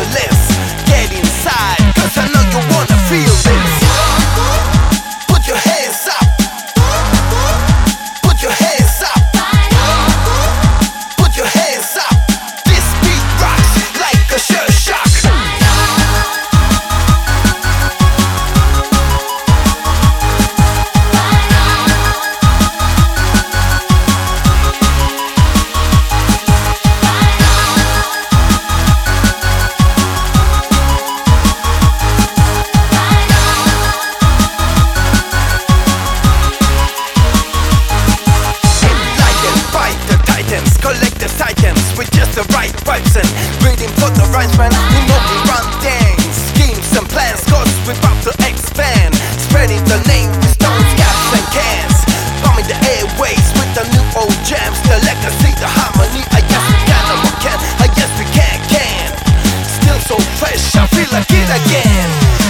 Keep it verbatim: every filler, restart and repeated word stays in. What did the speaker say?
less. Get inside, cause I know you wanna feel this. Put your hands up. Put your hands up. Put your hands up. This beat rocks like a shell shock. Collective titans with just the right vibes and waiting for the right man. You know we run things, schemes and plans, cause we're about to expand. Spreading the name with stones, caps and cans. Bombing the airways with the new old jams. The legacy, the harmony, I guess we can or we can, I guess we can, can. Still so fresh, I feel like it again.